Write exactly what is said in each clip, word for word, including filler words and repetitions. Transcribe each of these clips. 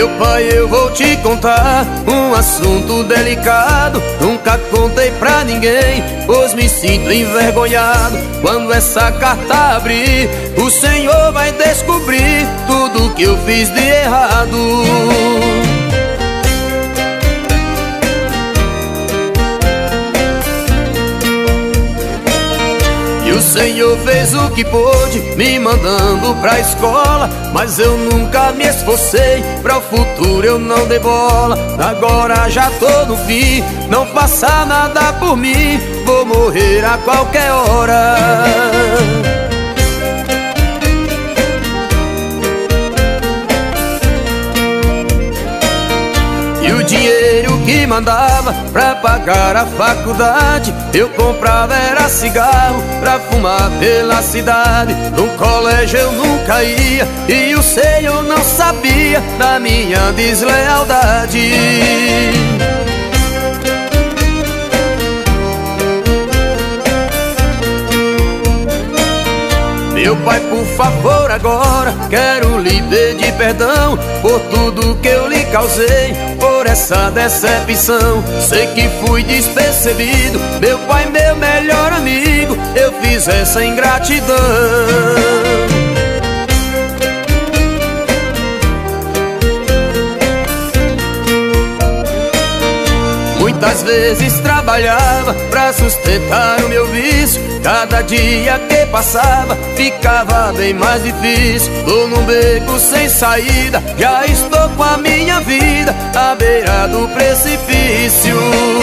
Meu pai, eu vou te contar um assunto delicado. Nunca contei pra ninguém, pois me sinto envergonhado. Quando essa carta abrir, o Senhor vai descobrir tudo que eu fiz de errado. O Senhor fez o que pôde, me mandando pra escola, mas eu nunca me esforcei, pra o futuro eu não dei bola. Agora já tô no fim, não faça nada por mim, vou morrer a qualquer hora. O dinheiro que mandava pra pagar a faculdade, eu comprava era cigarro pra fumar pela cidade. No colégio eu nunca ia e o Senhor não sabia da minha deslealdade. Meu pai, por favor, agora quero lhe pedir perdão por tudo que eu lhe causei, por essa decepção. Sei que fui despercebido, meu pai, meu melhor amigo, eu fiz essa ingratidão. Muitas vezes trabalhava pra sustentar o meu vício. Cada dia que passava ficava bem mais difícil. Tô num beco sem saída, já estou com a minha vida à beira do precipício.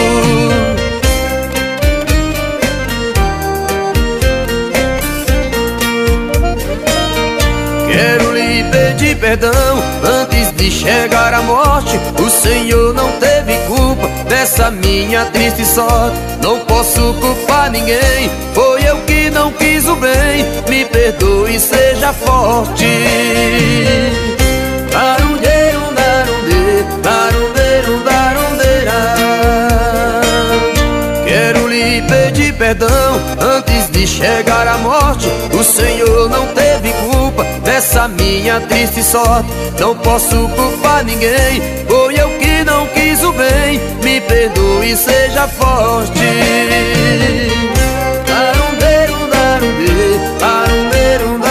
Quero lhe pedir perdão antes de chegar à morte. O Senhor não teve culpa dessa minha triste sorte. Não posso culpar ninguém, foi eu que não quis o bem. Me perdoe e seja forte. Darundeiro, darunde, darundeiro, darundeira. Quero lhe pedir perdão antes de chegar à morte. O Senhor não teve culpa dessa minha triste sorte. Não posso culpar ninguém, foi eu que não quis o bem. Me perdoe e seja forte. Darundeiro, darunde, darundeiro, darundeiro.